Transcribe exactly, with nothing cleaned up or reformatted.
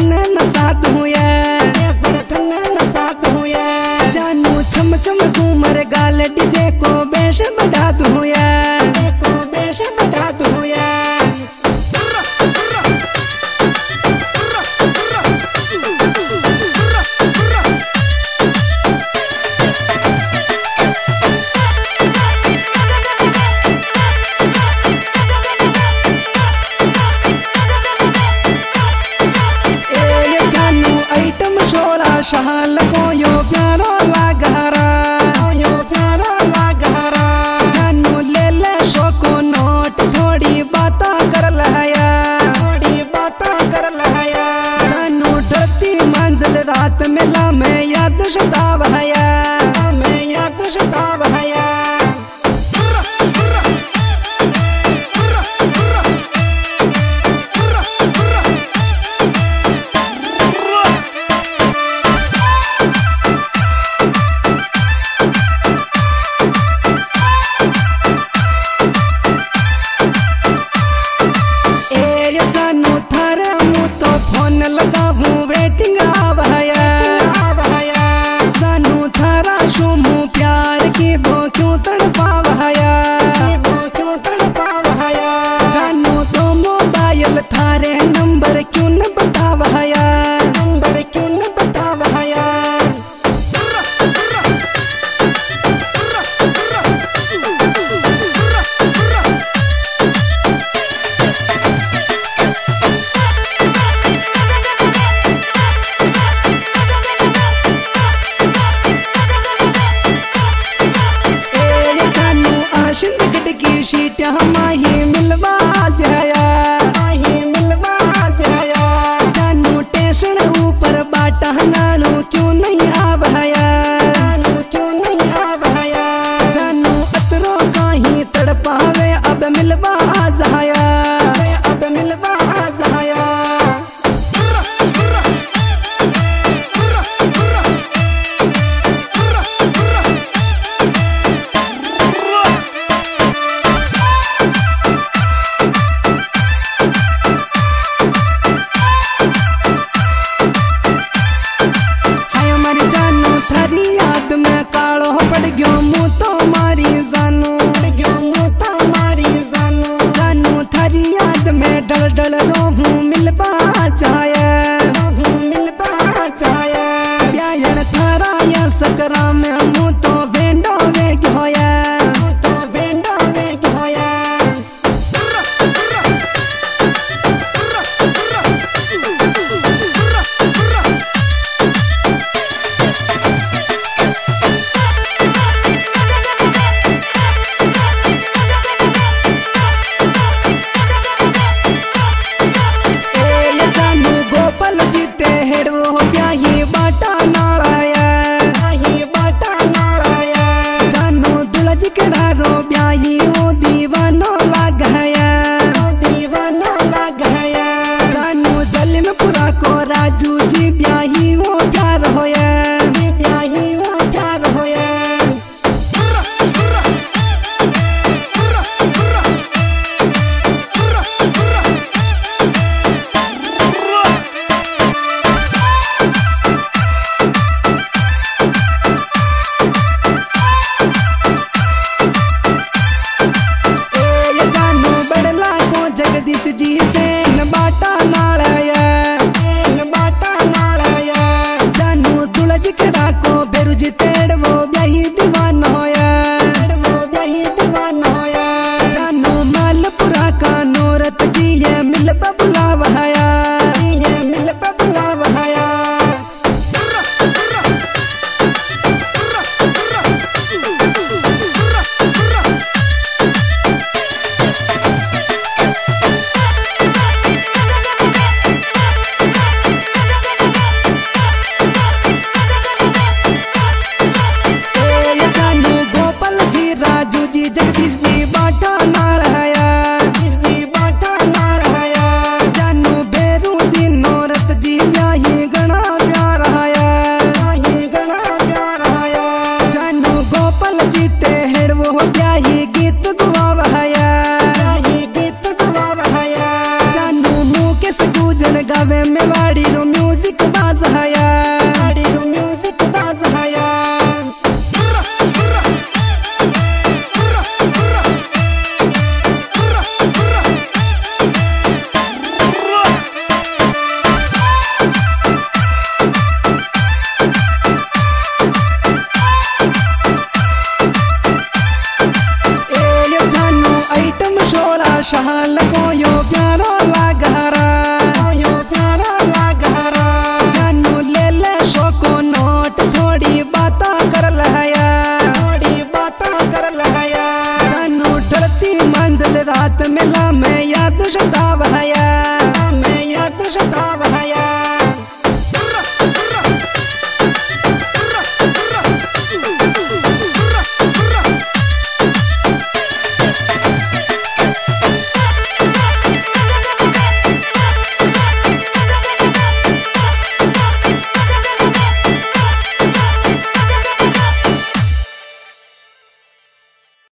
थने न साथ हुए पर थने न साथ हुए जानू छम छम घूमर गाल डिजे को बेश बढ़ा हुए को बेश बढ़ा हुए शाल को यो प्यारो लागहरा यो प्यारो लागहरा जानू ले ले शोको नोट थोड़ी बाता कर लहया थोड़ी बाता कर लहया जानू डरती मंजिल रात मिला मैं याद शताब हया मैं याद शताब हया लगा हूँ वेटिंग आ भया जानू थारा शुमू प्यार की दो क्यों तड़पा भया क्यों तड़पा भया जानू तो मोबाइल थारे नंबर क्यों न बता भया नंबर क्यों न बता भया शीट हमाही मिलवा जाया माही मिलवा जाया जानू टेंशन ऊपर बाटा नालू क्यों नहीं आ भया क्यों नहीं आ भया जानू अतरो कहीं तड़पावे अब मिलवा जाया अब मिलवा जाया डल डल रोहू मिलबा चाहे रोहू मिलबा चाहे ब्याहन थारा या सकरा में मुँह तो वेंडो वे होया तो वेंडो वे होया राजू जी ब्याही वो प्यार होया ब्याही वो प्यार होया जानू बड़ला को जगदीश जी से न